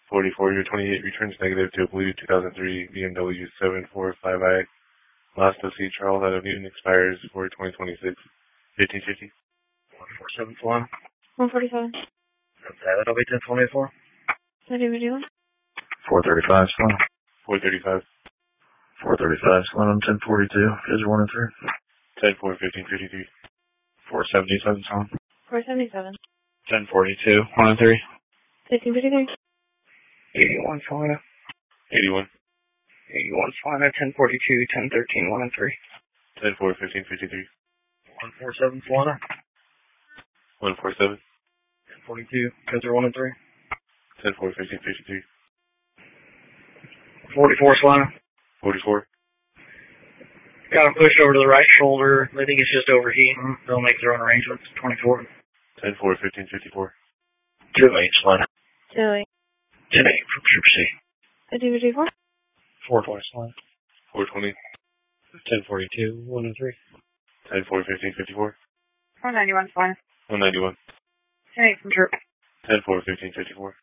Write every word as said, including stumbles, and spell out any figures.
forty-four, your twenty-eight returns negative to a blue two thousand three B M W seven four five i. Last to see Charles out of Newton expires for twenty twenty-six. fifteen fifty. one four seven four. one forty-seven. Okay, that'll be ten twenty-four. thirty fifty-one. four thirty-five, Slim. four thirty-five. four thirty-five, Slim. ten forty-two. Is one and three. ten four, fifteen fifty-three. four seventy-seven, Slim. four seventy-seven. ten forty-two. one and three. fifteen fifty-three. eighty-one, Slim. eighty-one. eighty-one, Slim. ten forty-two. ten thirteen. one and three. ten four, fifteen fifty-three. one four seven, Slim. one forty-seven. ten forty-two. Is one and three. ten four, fifteen fifty-three. forty-four, Slim. forty-four. Got him pushed over to the right shoulder. I think it's just overheating. They'll make their own arrangements. twenty-four. ten four, fifteen fifty-four. two eight, Slim. two eight. ten eight from Troop C. fifteen fifty-four. four four, Slim. four twenty. ten forty-two. one and three. ten four, fifteen fifty-four. four ninety-one, fine. one ninety-one. ten eight from Troop. ten four, fifteen fifty-four.